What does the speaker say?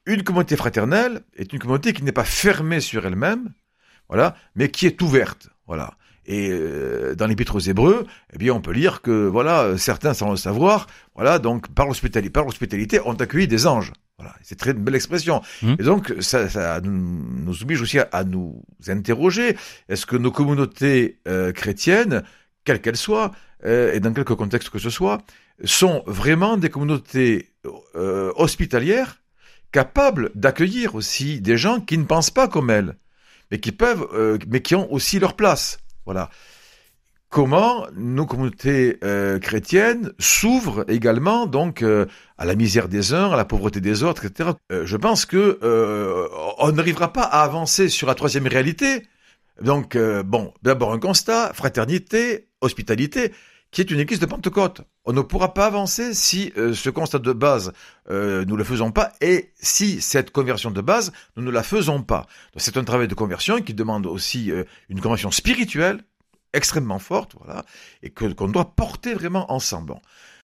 une communauté fraternelle est une communauté qui n'est pas fermée sur elle-même, voilà, mais qui est ouverte, voilà. Et dans l'Épître aux Hébreux, eh bien, on peut lire que voilà, certains, sans le savoir, voilà, donc par l'hospitalité, ont accueilli des anges. Voilà, c'est très belle expression. Mmh. Et donc, ça nous oblige aussi à nous interroger. Est-ce que nos communautés chrétiennes, quelles qu'elles soient, et dans quelque contexte que ce soit, sont vraiment des communautés hospitalières, capables d'accueillir aussi des gens qui ne pensent pas comme elles, mais qui peuvent, mais qui ont aussi leur place. Voilà. Comment nos communautés chrétiennes s'ouvrent également donc à la misère des uns, à la pauvreté des autres, etc. Je pense que on n'arrivera pas à avancer sur la troisième réalité. Donc bon, d'abord un constat, fraternité, hospitalité, qui est une église de Pentecôte. On ne pourra pas avancer si ce constat de base nous le faisons pas, et si cette conversion de base nous ne la faisons pas. Donc c'est un travail de conversion qui demande aussi une conversion spirituelle extrêmement forte, voilà, et qu'on doit porter vraiment ensemble. Bon.